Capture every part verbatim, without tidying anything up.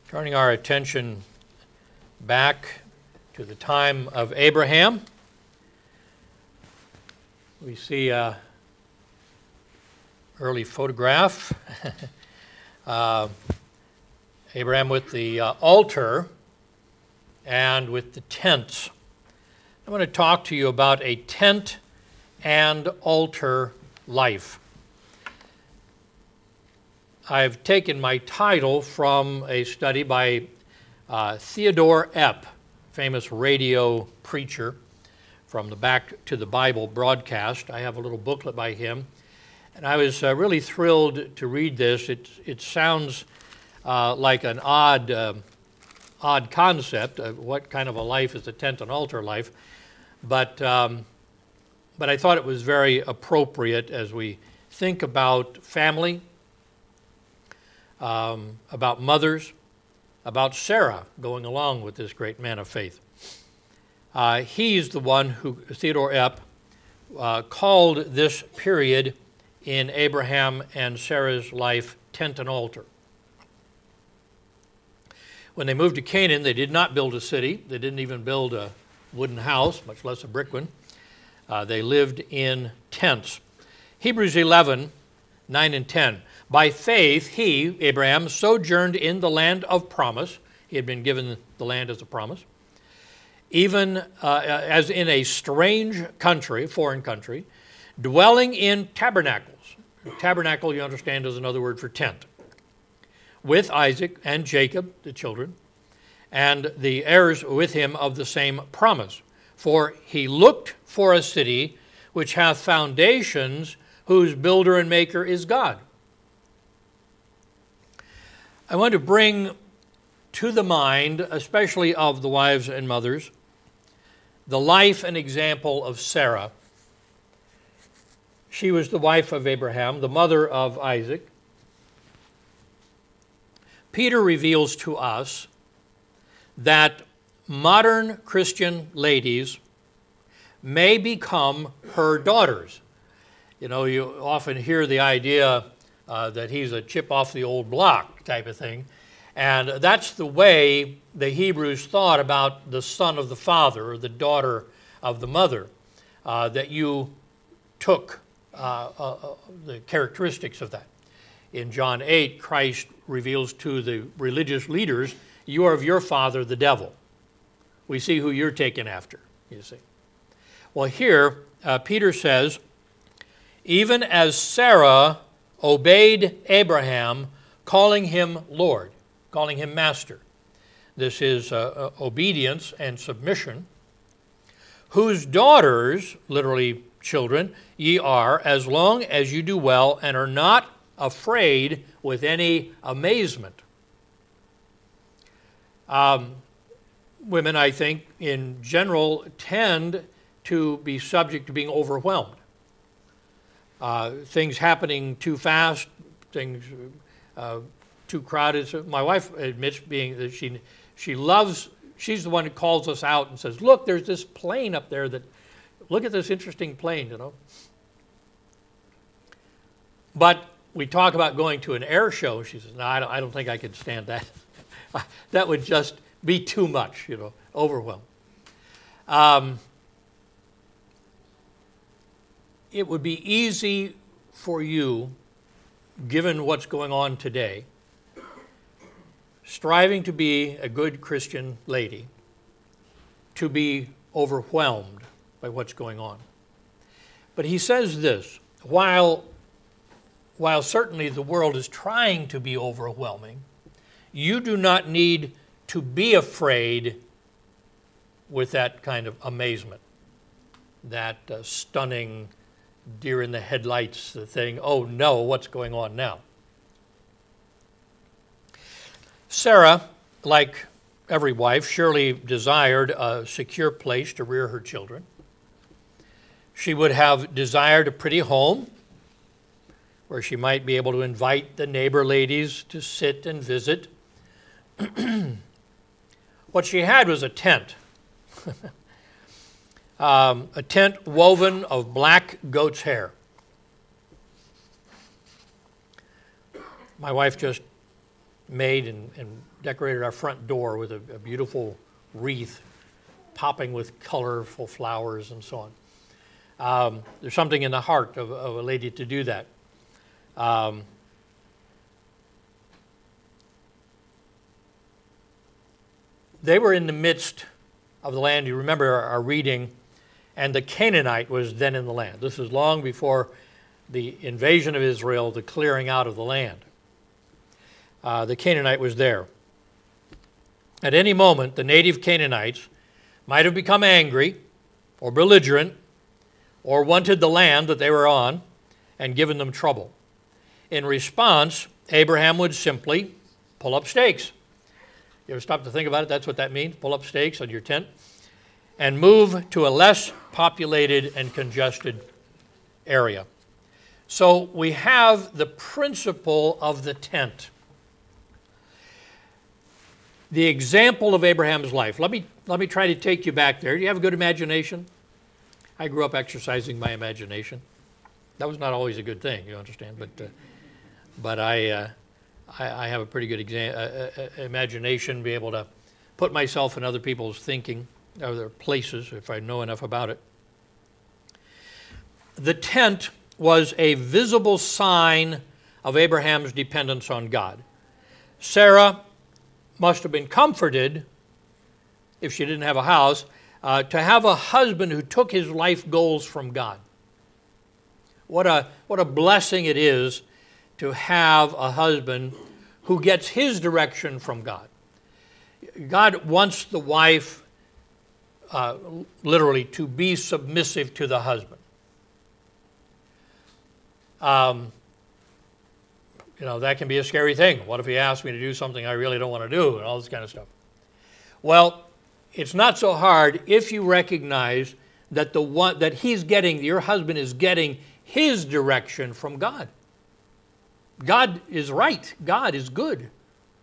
Turning our attention back to the time of Abraham, we see an early photograph. uh, Abraham with the uh, altar and with the tents. I want to talk to you about a tent and altar life. I've taken my title from a study by uh, Theodore Epp, famous radio preacher from the Back to the Bible broadcast. I have a little booklet by him, and I was uh, really thrilled to read this. It, it sounds uh, like an odd, uh, odd concept. Uh, what kind of a life is a tent and altar life? But, um, but I thought it was very appropriate as we think about family, Um, about mothers, about Sarah going along with this great man of faith. Uh, he's the one who, Theodore Epp, uh, called this period in Abraham and Sarah's life tent and altar. When they moved to Canaan, they did not build a city. They didn't even build a wooden house, much less a brick one. Uh, they lived in tents. Hebrews eleven, nine and ten. By faith, he, Abraham, sojourned in the land of promise. He had been given the land as a promise. Even uh, as in a strange country, foreign country, dwelling in tabernacles. Tabernacle, you understand, is another word for tent. With Isaac and Jacob, the children, and the heirs with him of the same promise. For he looked for a city which hath foundations, whose builder and maker is God. I want to bring to the mind, especially of the wives and mothers, the life and example of Sarah. She was the wife of Abraham, the mother of Isaac. Peter reveals to us that modern Christian ladies may become her daughters. You know, you often hear the idea uh, that he's a chip off the old block type of thing. And that's the way the Hebrews thought about the son of the father or the daughter of the mother, uh, that you took uh, uh, the characteristics of that. In John eight, Christ reveals to the religious leaders, you are of your father, the devil. We see who you're taken after, you see. Well, here, uh, Peter says, even as Sarah obeyed Abraham, calling him Lord, calling him Master. This is uh, uh, obedience and submission. Whose daughters, literally children, ye are, as long as you do well and are not afraid with any amazement. Um, women, I think, in general, tend to be subject to being overwhelmed. Uh, things happening too fast, things uh, too crowded. My wife admits being that she she loves, she's the one who calls us out and says, look, there's this plane up there that, look at this interesting plane, you know. But we talk about going to an air show. She says, no, I don't, I don't think I could stand that. That would just be too much, you know, overwhelmed. Um, It would be easy for you, given what's going on today, striving to be a good Christian lady, to be overwhelmed by what's going on. But he says this, while, while certainly the world is trying to be overwhelming, you do not need to be afraid with that kind of amazement, that uh, stunning deer in the headlights, the thing, oh no, what's going on now? Sarah, like every wife, surely desired a secure place to rear her children. She would have desired a pretty home where she might be able to invite the neighbor ladies to sit and visit. What she had was a tent. Um, a tent woven of black goat's hair. My wife just made and, and decorated our front door with a, a beautiful wreath popping with colorful flowers and so on. Um, there's something in the heart of, of a lady to do that. Um, they were in the midst of the land. You remember our, our reading, and the Canaanite was then in the land. This is long before the invasion of Israel, the clearing out of the land. Uh, the Canaanite was there. At any moment, the native Canaanites might have become angry or belligerent or wanted the land that they were on and given them trouble. In response, Abraham would simply pull up stakes. You ever stop to think about it? That's what that means, pull up stakes on your tent, and move to a less populated and congested area. So we have the principle of the tent. The example of Abraham's life. Let me, let me try to take you back there. Do you have a good imagination? I grew up exercising my imagination. That was not always a good thing, you understand, but uh, but I, uh, I I have a pretty good exam- uh, uh, imagination, be able to put myself in other people's thinking, other places, if I know enough about it. The tent was a visible sign of Abraham's dependence on God. Sarah must have been comforted, if she didn't have a house, uh, to have a husband who took his life goals from God. What a, what a blessing it is to have a husband who gets his direction from God. God wants the wife, uh, literally, to be submissive to the husband. Um, You know, that can be a scary thing. What if he asks me to do something I really don't want to do and all this kind of stuff? Well, it's not so hard if you recognize that the one that he's getting, your husband is getting his direction from God. God is right. God is good.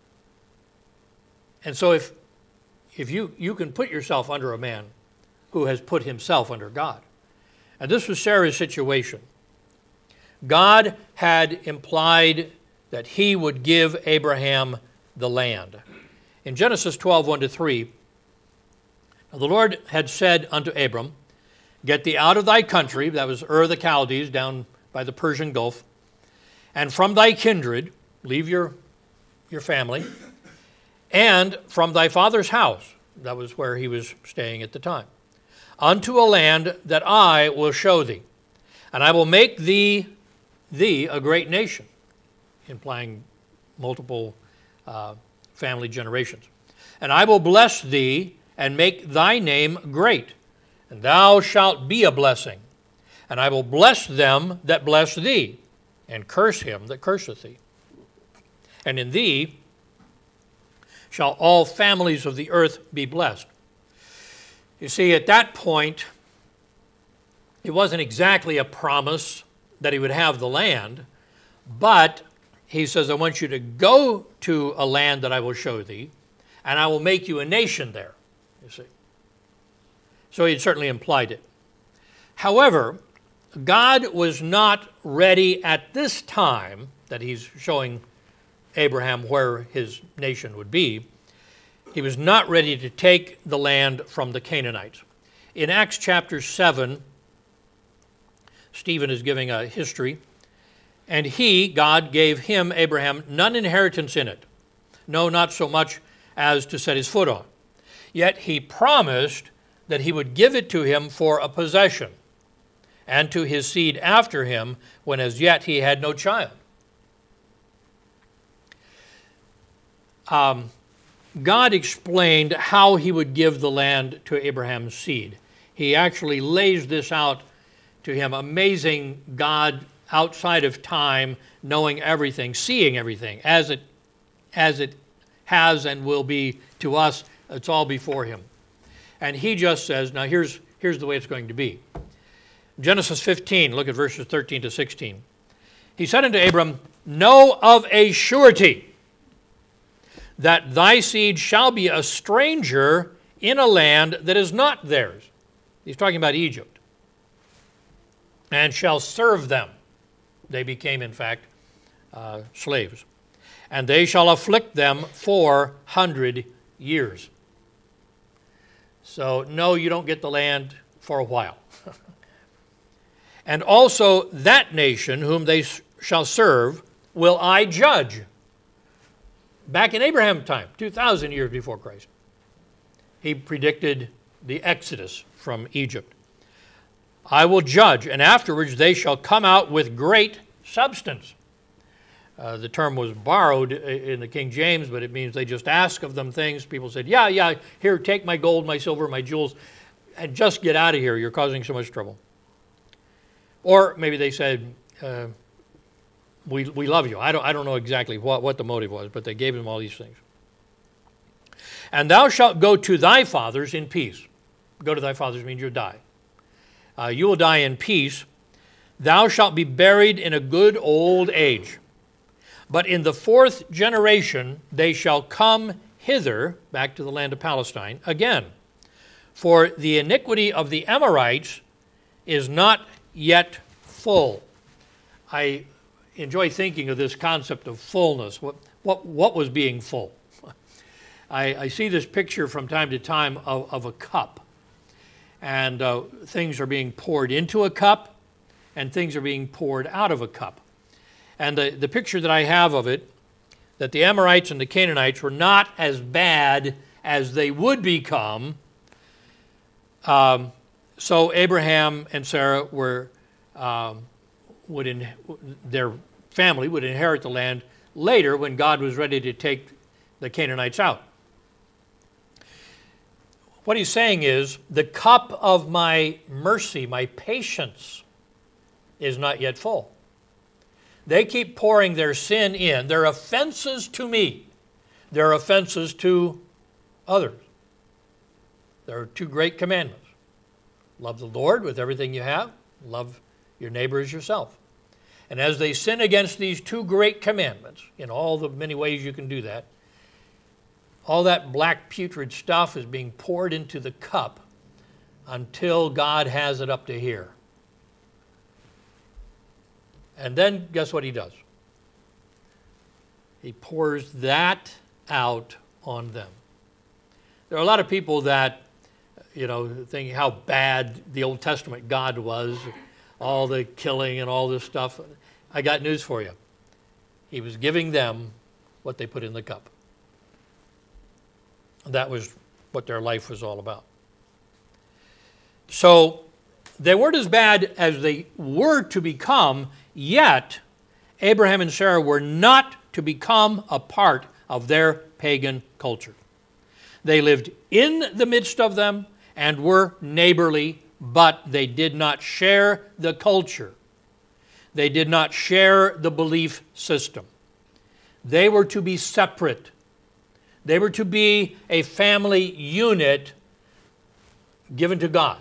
And so if if you, you can put yourself under a man who has put himself under God. And this was Sarah's situation. God had implied that he would give Abraham the land. In Genesis twelve, one to three, the Lord had said unto Abram, get thee out of thy country, that was Ur of the Chaldees, down by the Persian Gulf, and from thy kindred, leave your, your family, and from thy father's house, that was where he was staying at the time, unto a land that I will show thee, and I will make thee, thee a great nation, implying multiple uh, family generations. And I will bless thee and make thy name great, and thou shalt be a blessing. And I will bless them that bless thee, and curse him that curseth thee. And in thee shall all families of the earth be blessed. You see, at that point, it wasn't exactly a promise that he would have the land, but he says, I want you to go to a land that I will show thee, and I will make you a nation there, you see. So he certainly implied it. However, God was not ready at this time that he's showing Abraham where his nation would be. He was not ready to take the land from the Canaanites. In Acts chapter seven, Stephen is giving a history. And he, God, gave him, Abraham, none inheritance in it. No, not so much as to set his foot on. Yet he promised that he would give it to him for a possession, and to his seed after him, when as yet he had no child. Um, God explained how he would give the land to Abraham's seed. He actually lays this out to him. Amazing God, outside of time, knowing everything, seeing everything, as it as it has and will be to us. It's all before him. And he just says, now here's, here's the way it's going to be. Genesis fifteen, look at verses thirteen to sixteen. He said unto Abram, know of a surety that thy seed shall be a stranger in a land that is not theirs. He's talking about Egypt. And shall serve them. They became, in fact, uh, slaves. and they shall afflict them four hundred years. So, no, you don't get the land for a while. And also that nation whom they shall serve will I judge. Back in Abraham's time, two thousand years before Christ, he predicted the Exodus from Egypt. I will judge, and afterwards they shall come out with great substance. Uh, the term was borrowed in the King James, but it means they just ask of them things. People said, yeah, yeah, here, take my gold, my silver, my jewels, and just get out of here. You're causing so much trouble. Or maybe they said, uh, we, we love you. I don't, I don't know exactly what, what the motive was, but they gave him all these things. And thou shalt go to thy fathers in peace. Go to thy fathers means you'll die. Uh, you will die in peace. Thou shalt be buried in a good old age. But in the fourth generation they shall come hither, back to the land of Palestine, again. For the iniquity of the Amorites is not yet full. I enjoy thinking of this concept of fullness. What, what, what was being full? I, I see this picture from time to time of, of a cup. And uh, things are being poured into a cup, and things are being poured out of a cup. And the, the picture that I have of it, that the Amorites and the Canaanites were not as bad as they would become. Um, so Abraham and Sarah were, um, would in, their family would inherit the land later when God was ready to take the Canaanites out. What he's saying is, the cup of my mercy, my patience, is not yet full. They keep pouring their sin in, their offenses to me, their offenses to others. There are two great commandments. Love the Lord with everything you have. Love your neighbor as yourself. And as they sin against these two great commandments, in all the many ways you can do that, all that black putrid stuff is being poured into the cup until God has it up to here. And then guess what he does? He pours that out on them. There are a lot of people that, you know, think how bad the Old Testament God was, all the killing and all this stuff. I got news for you. He was giving them what they put in the cup. That was what their life was all about. So they weren't as bad as they were to become, yet Abraham and Sarah were not to become a part of their pagan culture. They lived in the midst of them and were neighborly, but they did not share the culture. They did not share the belief system. They were to be separate. They were to be a family unit given to God.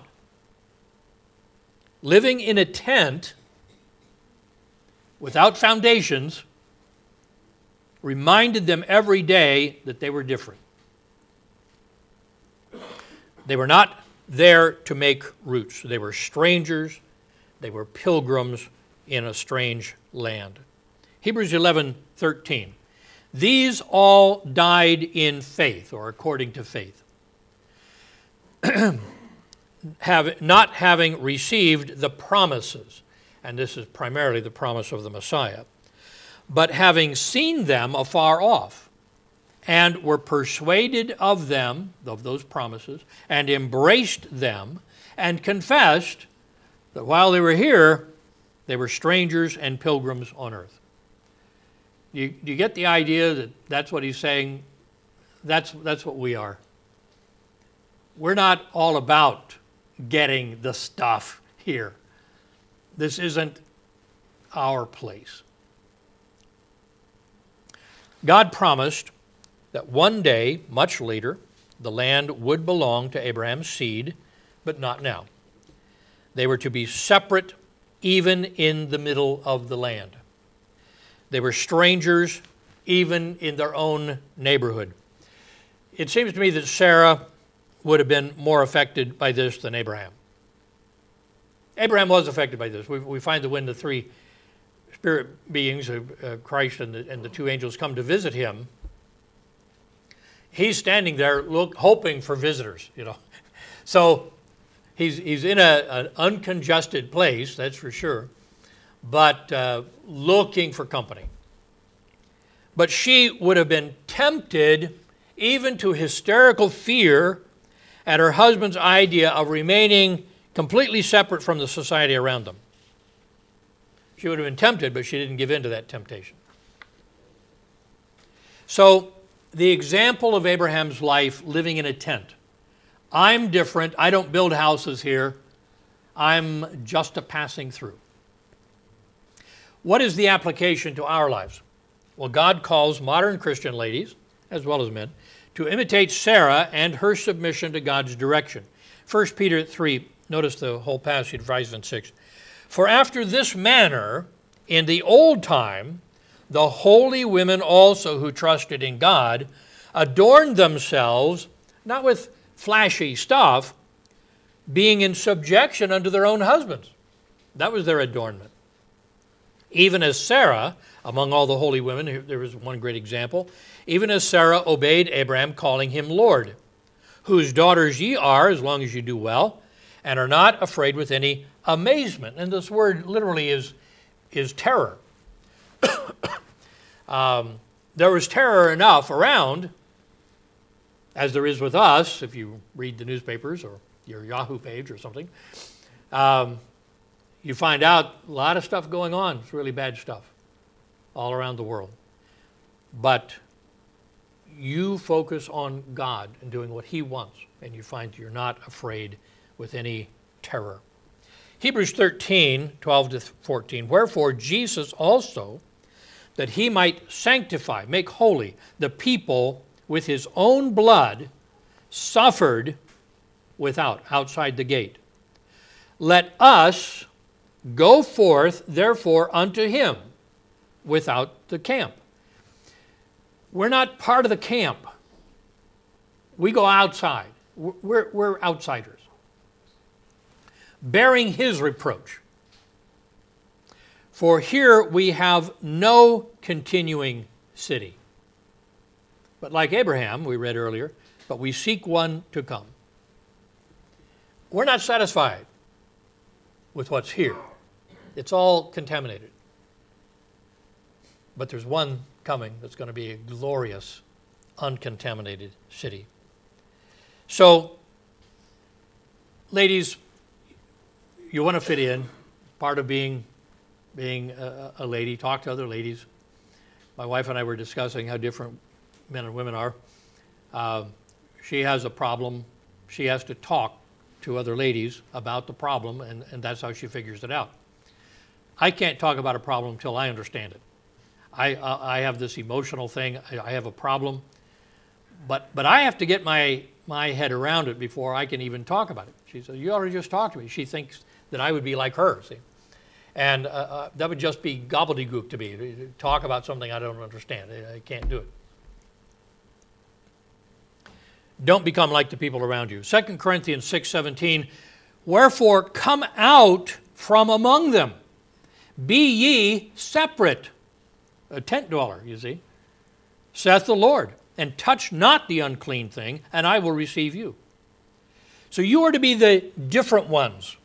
Living in a tent without foundations reminded them every day that they were different. They were not there to make roots. They were strangers. They were pilgrims in a strange land. Hebrews eleven thirteen. These all died in faith, or according to faith, have, not having received the promises, and this is primarily the promise of the Messiah, but having seen them afar off, and were persuaded of them, of those promises, and embraced them, and confessed that while they were here, they were strangers and pilgrims on earth. You, you get the idea that that's what he's saying? That's, that's what we are. We're not all about getting the stuff here. This isn't our place. God promised that one day, much later, the land would belong to Abraham's seed, but not now. They were to be separate even in the middle of the land. They were strangers even in their own neighborhood. It seems to me that Sarah would have been more affected by this than Abraham. Abraham was affected by this. We, we find that when the three spirit beings, uh, Christ and the, and the two angels come to visit him, he's standing there look, hoping for visitors, you know. So he's, he's in a, an uncongested place, that's for sure, but uh, looking for company. But she would have been tempted even to hysterical fear at her husband's idea of remaining completely separate from the society around them. She would have been tempted, but she didn't give in to that temptation. So the example of Abraham's life living in a tent. I'm different. I don't build houses here. I'm just a passing through. What is the application to our lives? Well, God calls modern Christian ladies, as well as men, to imitate Sarah and her submission to God's direction. First Peter three, notice the whole passage, five and six. For after this manner, in the old time, the holy women also who trusted in God adorned themselves, not with flashy stuff, being in subjection unto their own husbands. That was their adornment. Even as Sarah, among all the holy women, there was one great example, even as Sarah obeyed Abraham, calling him Lord, whose daughters ye are, as long as you do well, and are not afraid with any amazement. And this word literally is, is terror. um, there was terror enough around, as there is with us, if you read the newspapers or your Yahoo page or something. Um, you find out a lot of stuff going on. It's really bad stuff all around the world. But you focus on God and doing what he wants, and you find you're not afraid with any terror. Hebrews thirteen, twelve to fourteen. Wherefore Jesus also, that he might sanctify, make holy the people with his own blood, suffered without, outside the gate. Let us go forth, therefore, unto him without the camp. We're not part of the camp. We go outside. We're, we're outsiders, bearing his reproach. For here we have no continuing city. But like Abraham, we read earlier, but we seek one to come. We're not satisfied with what's here. It's all contaminated. But there's one coming that's going to be a glorious, uncontaminated city. So, ladies, you want to fit in. Part of being, being a, a lady, talk to other ladies. My wife and I were discussing how different men and women are. Uh, she has a problem. She has to talk to other ladies about the problem, and, and that's how she figures it out. I can't talk about a problem until I understand it. I, uh, I have this emotional thing. I, I have a problem, but but I have to get my, my head around it before I can even talk about it. She says, you already just talked to me. She thinks that I would be like her, see? And uh, uh, that would just be gobbledygook to me, to talk about something I don't understand. I, I can't do it. Don't become like the people around you. Second Corinthians six seventeen, wherefore come out from among them. Be ye separate. A tent dweller, you see, saith the Lord, and touch not the unclean thing, and I will receive you. So you are to be the different ones.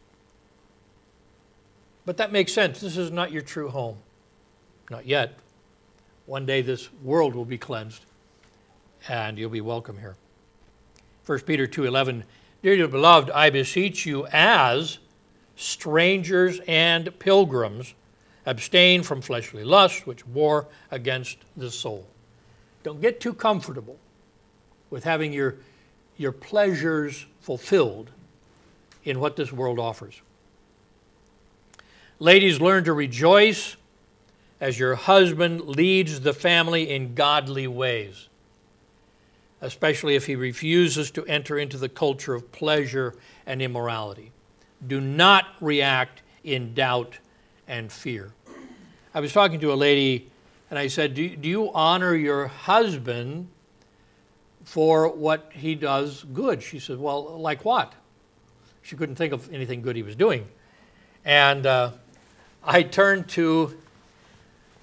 But that makes sense. This is not your true home. Not yet. One day this world will be cleansed, and you'll be welcome here. First Peter two eleven, dearly beloved, I beseech you as strangers and pilgrims, abstain from fleshly lusts which war against the soul. Don't get too comfortable with having your, your pleasures fulfilled in what this world offers. Ladies, learn to rejoice as your husband leads the family in godly ways, especially if he refuses to enter into the culture of pleasure and immorality. Do not react in doubt and fear. I was talking to a lady, and I said, do, do you honor your husband for what he does good? She said, well, like what? She couldn't think of anything good he was doing. And uh, I turned to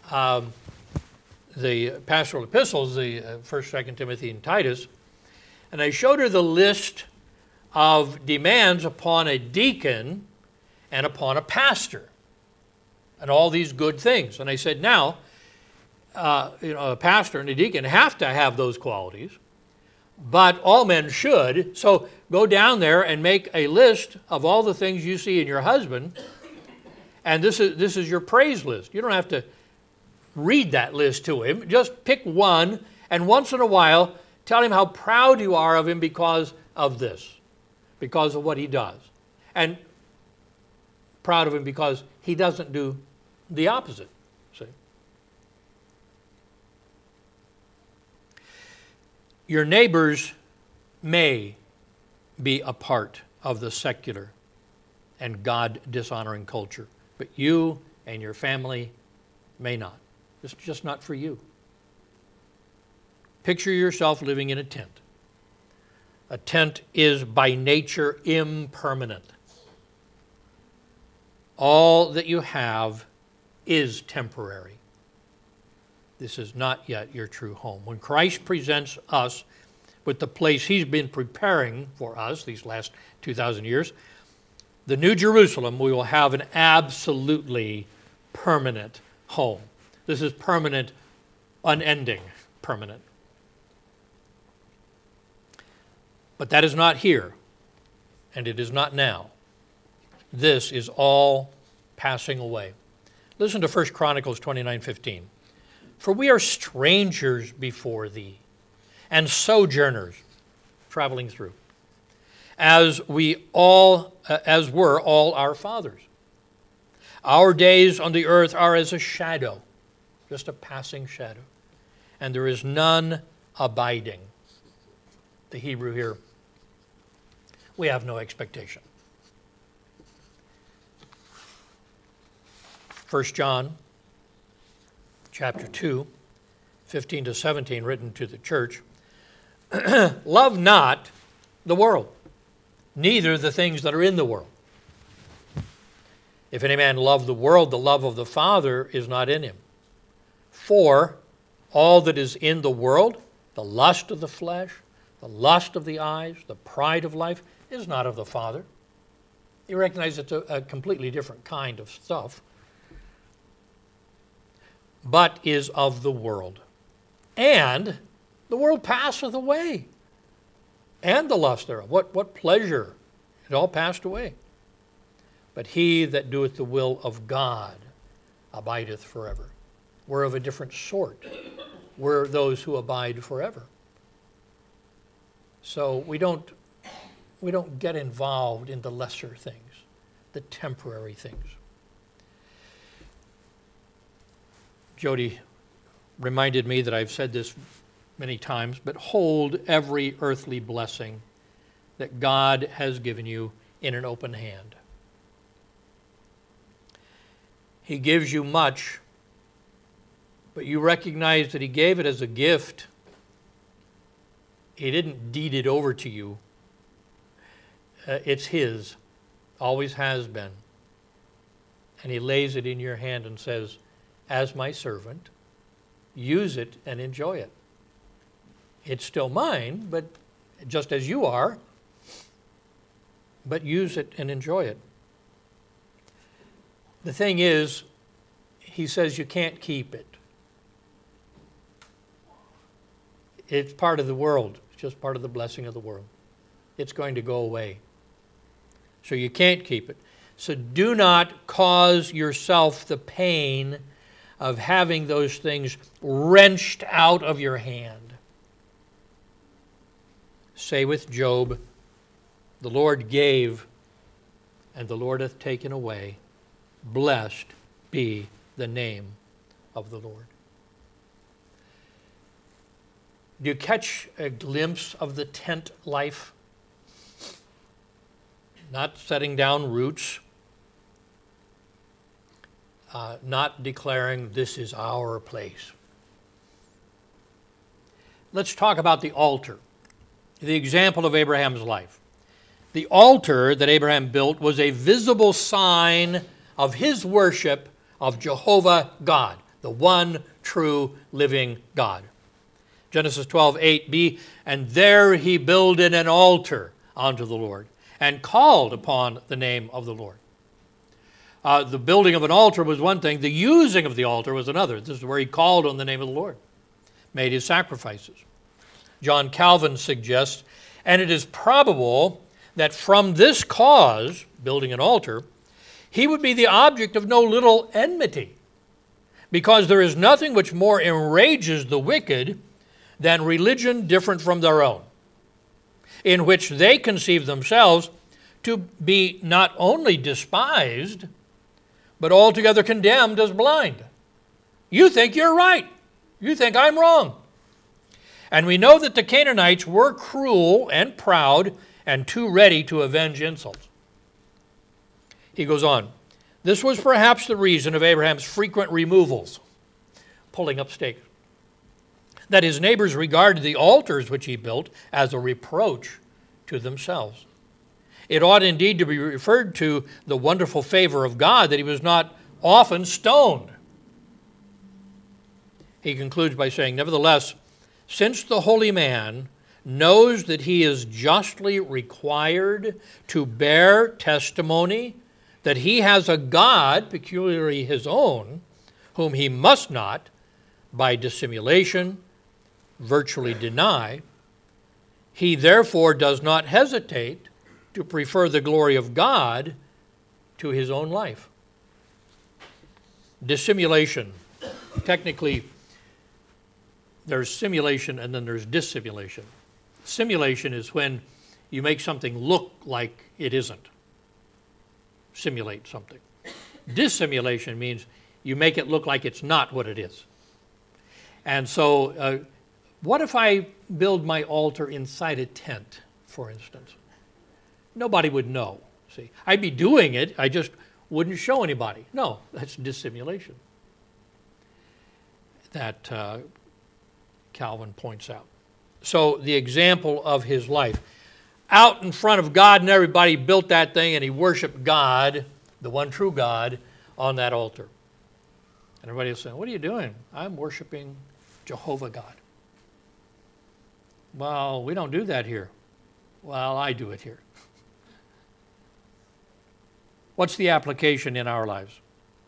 um, the pastoral epistles, the uh, first, second Timothy, and Titus, and I showed her the list of demands upon a deacon and upon a pastor, and all these good things. And I said, now, uh, you know, a pastor and a deacon have to have those qualities, but all men should. So go down there and make a list of all the things you see in your husband, and this is this is your praise list. You don't have to read that list to him. Just pick one, and once in a while, tell him how proud you are of him because of this, because of what he does. And proud of him because he doesn't do the opposite. See? Your neighbors may be a part of the secular and God-dishonoring culture, but you and your family may not. It's just not for you. Picture yourself living in a tent. A tent is by nature impermanent. All that you have is temporary. This is not yet your true home. When Christ presents us with the place he's been preparing for us these last two thousand years, the New Jerusalem, we will have an absolutely permanent home. This is permanent, unending, permanent. But that is not here, and it is not now. This is all passing away. Listen to First Chronicles twenty-nine fifteen. For we are strangers before thee, and sojourners traveling through, as we all, uh, as were all our fathers. Our days on the earth are as a shadow, just a passing shadow, and there is none abiding. The Hebrew here, we have no expectation. First John chapter two, fifteen to seventeen, written to the church. Love not the world, neither the things that are in the world. If any man love the world, the love of the Father is not in him. For all that is in the world, the lust of the flesh, the lust of the eyes, the pride of life, is not of the Father. You recognize it's a, a completely different kind of stuff. But is of the world. And the world passeth away, and the lust thereof. What, what pleasure? It all passed away. But he that doeth the will of God abideth forever. We're of a different sort. We're those who abide forever. So we don't, we don't get involved in the lesser things, the temporary things. Jody reminded me that I've said this many times, but hold every earthly blessing that God has given you in an open hand. He gives you much, but you recognize that he gave it as a gift. He didn't deed it over to you. Uh, it's his, always has been. And he lays it in your hand and says, as my servant, use it and enjoy it. It's still mine, but just as you are, but use it and enjoy it. The thing is, he says you can't keep it. It's part of the world. It's just part of the blessing of the world. It's going to go away. So you can't keep it. So do not cause yourself the pain of having those things wrenched out of your hand. Say with Job, the Lord gave, and the Lord hath taken away. Blessed be the name of the Lord. Do you catch a glimpse of the tent life? Not setting down roots, uh, not declaring this is our place. Let's talk about the altar, the example of Abraham's life. The altar that Abraham built was a visible sign of his worship of Jehovah God. the one true living God. Genesis twelve eight b, and there he builded an altar unto the Lord, and called upon the name of the Lord. Uh, the building of an altar was one thing. The using of the altar was another. This is where he called on the name of the Lord, made his sacrifices. John Calvin suggests, and it is probable that from this cause, building an altar, he would be the object of no little enmity, because there is nothing which more enrages the wicked than religion different from their own, in which they conceive themselves to be not only despised, but altogether condemned as blind. You think you're right. You think I'm wrong. And we know that the Canaanites were cruel and proud and too ready to avenge insults. He goes on, this was perhaps the reason of Abraham's frequent removals, pulling up stakes, that his neighbors regarded the altars which he built as a reproach to themselves. It ought indeed to be referred to the wonderful favor of God that he was not often stoned. He concludes by saying, nevertheless, since the holy man knows that he is justly required to bear testimony that he has a God peculiarly his own, whom he must not, by dissimulation, virtually deny, he therefore does not hesitate to prefer the glory of God to his own life. Dissimulation. Technically, there's simulation and then there's dissimulation. Simulation is when you make something look like it isn't. Simulate something. Dissimulation means you make it look like it's not what it is. And so, uh, what if I build my altar inside a tent, for instance? Nobody would know. See, I'd be doing it, I just wouldn't show anybody. No, that's dissimulation. That uh, Calvin points out. So the example of his life. Out in front of God and everybody, built that thing and he worshiped God, the one true God, on that altar. And everybody was saying, what are you doing? I'm worshiping Jehovah God. Well, we don't do that here. Well, I do it here. What's the application in our lives?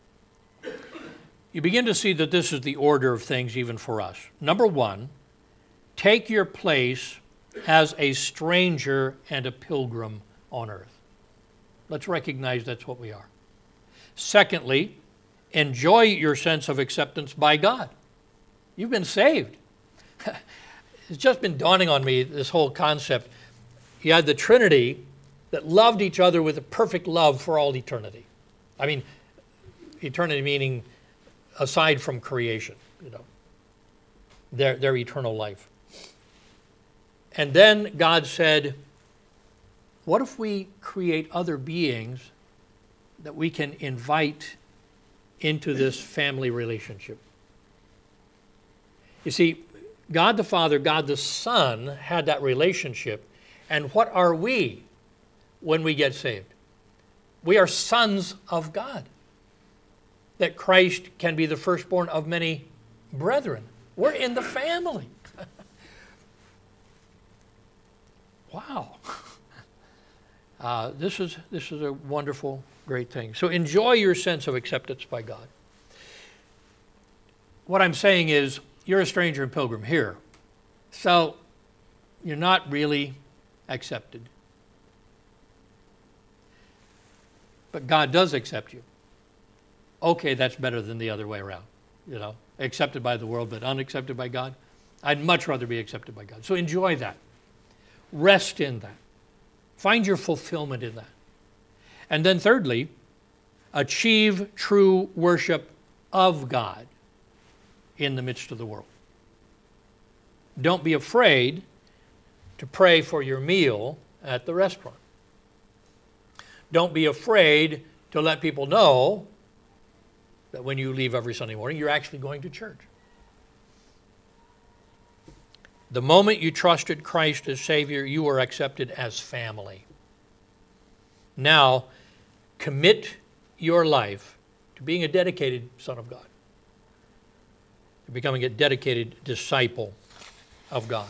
You begin to see that this is the order of things even for us. Number one, take your place as a stranger and a pilgrim on earth. Let's recognize that's what we are. Secondly, enjoy your sense of acceptance by God. You've been saved. It's just been dawning on me, this whole concept. You had the Trinity that loved each other with a perfect love for all eternity. I mean, eternity meaning aside from creation, you know, their, their eternal life. And then God said, what if we create other beings that we can invite into this family relationship? You see, God the Father, God the Son had that relationship. And what are we when we get saved? We are sons of God. That Christ can be the firstborn of many brethren. We're in the family. Wow. Uh, this is this is a wonderful, great thing. So enjoy your sense of acceptance by God. What I'm saying is, you're a stranger and pilgrim here. So you're not really accepted. But God does accept you. Okay, that's better than the other way around. You know, accepted by the world but unaccepted by God. I'd much rather be accepted by God. So enjoy that. Rest in that. Find your fulfillment in that. And then thirdly, achieve true worship of God in the midst of the world. Don't be afraid to pray for your meal at the restaurant. Don't be afraid to let people know that when you leave every Sunday morning, you're actually going to church. The moment you trusted Christ as Savior, you were accepted as family. Now, commit your life to being a dedicated son of God. becoming a dedicated disciple of God.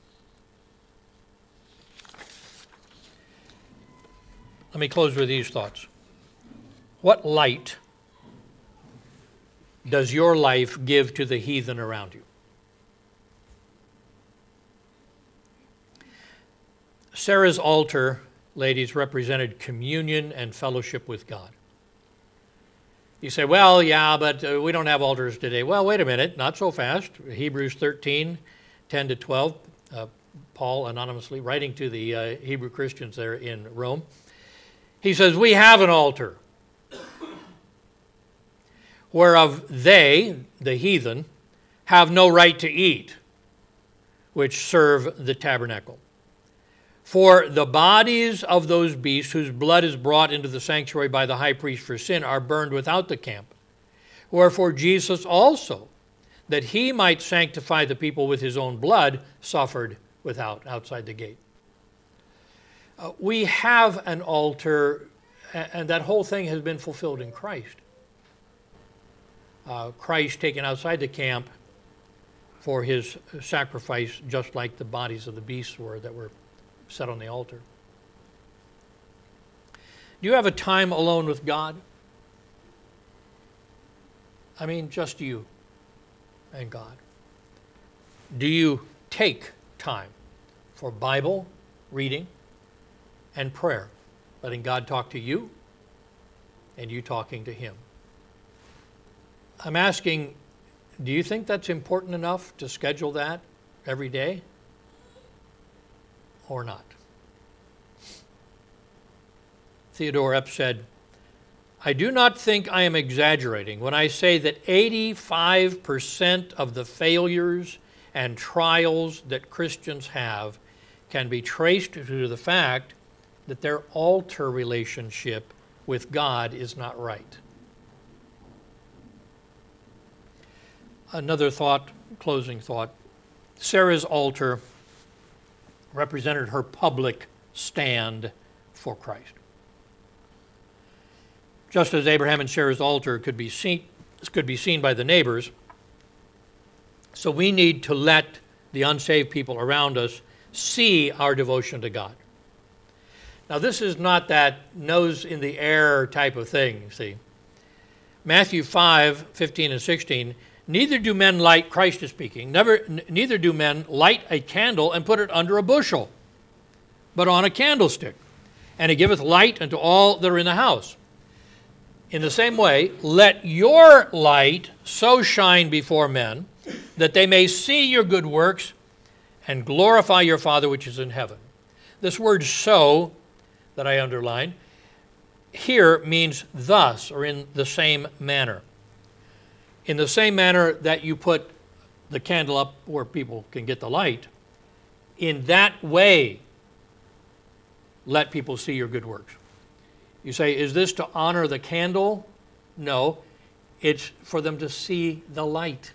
Let me close with these thoughts. What light does your life give to the heathen around you? Sarah's altar, ladies, represented communion and fellowship with God. You say, well, yeah, but uh, we don't have altars today. Well, wait a minute, not so fast. Hebrews thirteen, ten to twelve, uh, Paul anonymously writing to the uh, Hebrew Christians there in Rome. He says, we have an altar, whereof they, the heathen, have no right to eat, which serve the tabernacle. For the bodies of those beasts whose blood is brought into the sanctuary by the high priest for sin are burned without the camp. Wherefore Jesus also, that he might sanctify the people with his own blood, suffered without, outside the gate. Uh, we have an altar, and that whole thing has been fulfilled in Christ. Uh, Christ taken outside the camp for his sacrifice, just like the bodies of the beasts were that were set on the altar. Do you have a time alone with God? I mean, just you and God. Do you take time for Bible reading and prayer, letting God talk to you and you talking to him? I'm asking, do you think that's important enough to schedule that every day or not? Theodore Epp said, I do not think I am exaggerating when I say that eighty-five percent of the failures and trials that Christians have can be traced to the fact that their altar relationship with God is not right. Another thought, closing thought. Sarah's altar represented her public stand for Christ. Just as Abraham and Sarah's altar could be seen, could be seen by the neighbors, so we need to let the unsaved people around us see our devotion to God. Now, this is not that nose in the air type of thing, you see. Matthew five, fifteen and sixteen, neither do men light, Christ is speaking, never, n- neither do men light a candle and put it under a bushel, but on a candlestick, and it giveth light unto all that are in the house. In the same way, let your light so shine before men that they may see your good works and glorify your Father which is in heaven. This word so, that I underline, here means thus, or in the same manner. In the same manner that you put the candle up where people can get the light, in that way, let people see your good works. You say, is this to honor the candle? No, it's for them to see the light.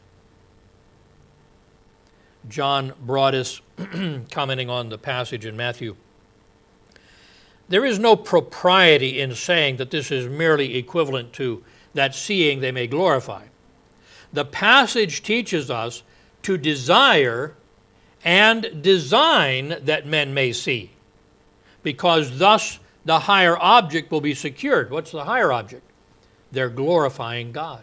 John Broadus, commenting on the passage in Matthew, there is no propriety in saying that this is merely equivalent to that seeing they may glorify. The passage teaches us to desire and design that men may see, because thus the higher object will be secured. What's the higher object? They're glorifying God.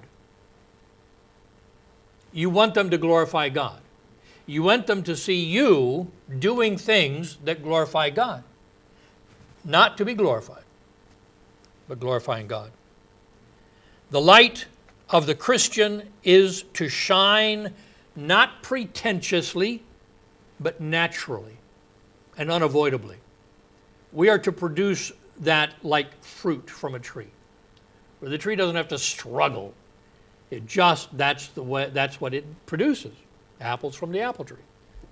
You want them to glorify God. You want them to see you doing things that glorify God. Not to be glorified, but glorifying God. The light of the Christian is to shine not pretentiously, but naturally and unavoidably. We are to produce that like fruit from a tree, where the tree doesn't have to struggle. It just, that's the way, that's what it produces. Apples from the apple tree.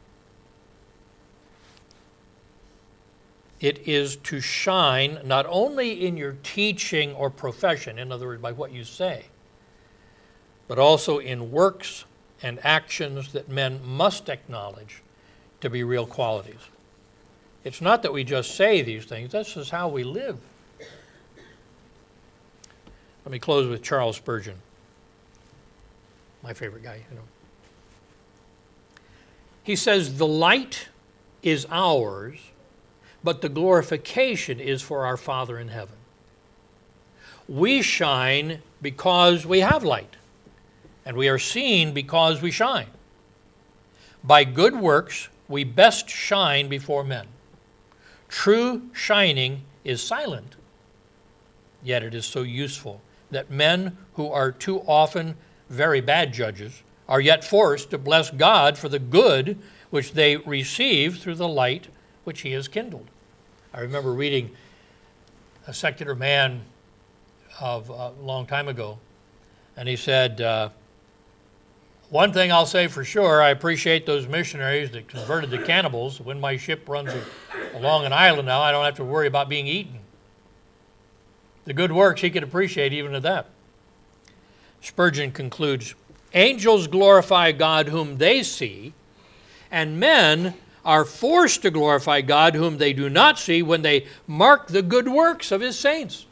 It is to shine not only in your teaching or profession, in other words, by what you say, but also in works and actions that men must acknowledge to be real qualities. It's not that we just say these things, this is how we live. Let me close with Charles Spurgeon, my favorite guy, you know. He says the light is ours, but the glorification is for our Father in heaven. We shine because we have light, and we are seen because we shine. By good works, we best shine before men. True shining is silent, yet it is so useful that men who are too often very bad judges are yet forced to bless God for the good which they receive through the light which he has kindled. I remember reading a secular man of a long time ago, and he said, uh, one thing I'll say for sure, I appreciate those missionaries that converted the cannibals. When my ship runs along an island now, I don't have to worry about being eaten. The good works he could appreciate even of that. Spurgeon concludes, angels glorify God whom they see, and men are forced to glorify God whom they do not see when they mark the good works of his saints.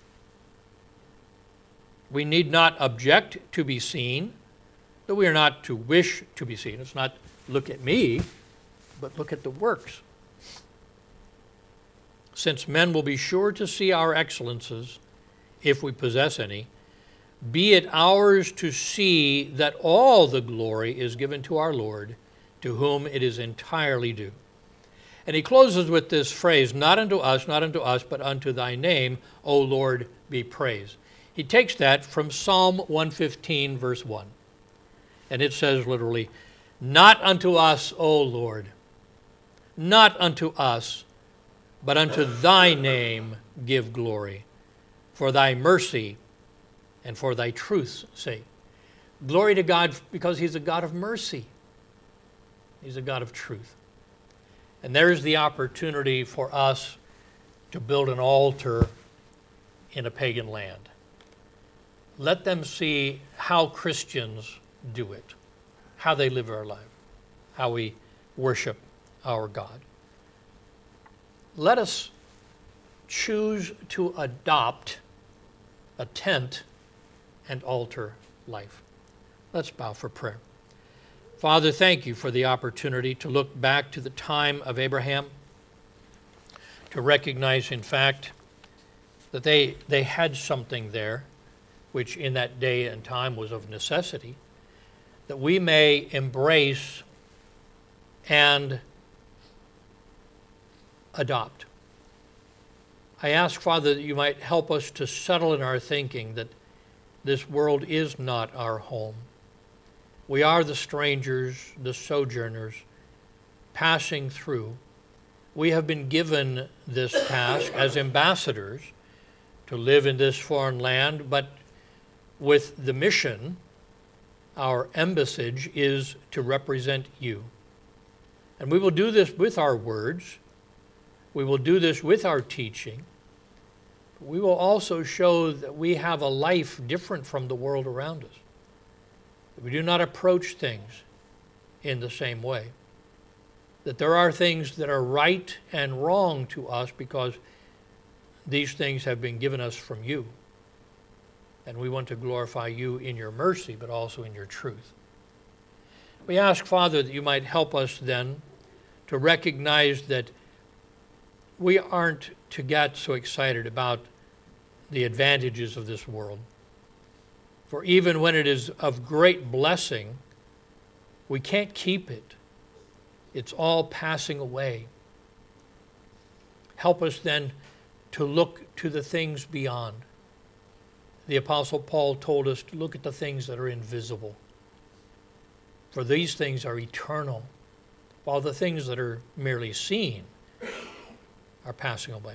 We need not object to be seen, but we are not to wish to be seen. It's not look at me, but look at the works. Since men will be sure to see our excellences, if we possess any, be it ours to see that all the glory is given to our Lord, to whom it is entirely due. And he closes with this phrase, not unto us, not unto us, but unto thy name, O Lord, be praised. He takes that from Psalm one fifteen, verse one. And it says literally, not unto us, O Lord, not unto us, but unto thy name give glory, for thy mercy and for thy truth's sake. Glory to God because he's a God of mercy. He's a God of truth. And there's the opportunity for us to build an altar in a pagan land. Let them see how Christians do it, how they live our life, how we worship our God. Let us choose to adopt a tent and altar life. Let's bow for prayer. Father, thank you for the opportunity to look back to the time of Abraham, to recognize, in fact, that they, they had something there, which in that day and time was of necessity, that we may embrace and adopt. I ask, Father, that you might help us to settle in our thinking that this world is not our home. We are the strangers, the sojourners, passing through. We have been given this task as ambassadors to live in this foreign land, but with the mission, our embassage is to represent you. And we will do this with our words. We will do this with our teaching. We will also show that we have a life different from the world around us. We do not approach things in the same way. That there are things that are right and wrong to us because these things have been given us from you. And we want to glorify you in your mercy, but also in your truth. We ask, Father, that you might help us then to recognize that we aren't to get so excited about the advantages of this world. For even when it is of great blessing, we can't keep it. It's all passing away. Help us then to look to the things beyond. The Apostle Paul told us to look at the things that are invisible. For these things are eternal, while the things that are merely seen are passing away.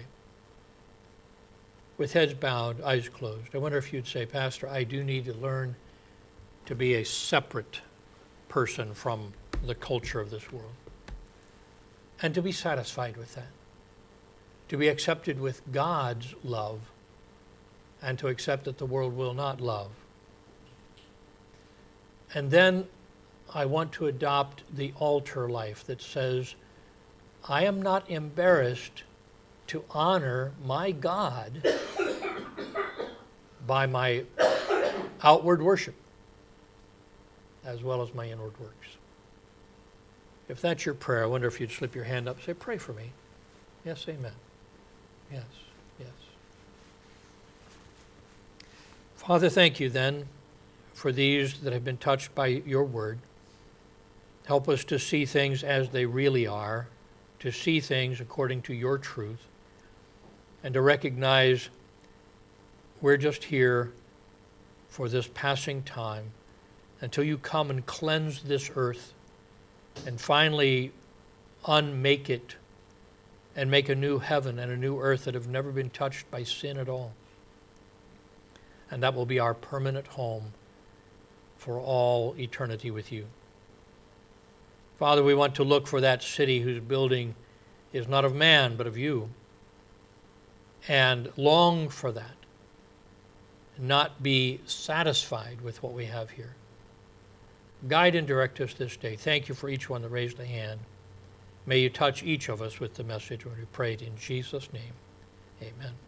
With heads bowed, eyes closed, I wonder if you'd say, Pastor, I do need to learn to be a separate person from the culture of this world. And to be satisfied with that. To be accepted with God's love, and to accept that the world will not love. And then I want to adopt the altar life that says, I am not embarrassed to honor my God by my outward worship as well as my inward works. If that's your prayer, I wonder if you'd slip your hand up and say, pray for me. Yes, amen. Yes, yes. Father, thank you then for these that have been touched by your word. Help us to see things as they really are, to see things according to your truth, and to recognize we're just here for this passing time until you come and cleanse this earth and finally unmake it and make a new heaven and a new earth that have never been touched by sin at all. And that will be our permanent home for all eternity with you. Father, we want to look for that city whose building is not of man, but of you, and long for that, and not be satisfied with what we have here. Guide and direct us this day. Thank you for each one that raised a hand. May you touch each of us with the message when we prayed in Jesus' name. Amen.